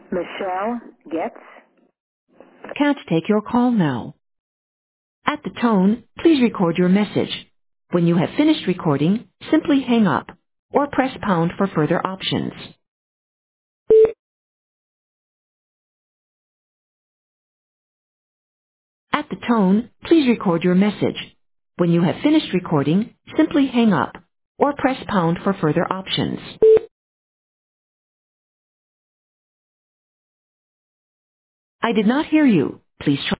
Michelle Getz. Can't take your call now. At the tone, please record your message. When you have finished recording, simply hang up or press pound for further options. At the tone, please record your message. When you have finished recording, simply hang up or press pound for further options. I did not hear you. Please try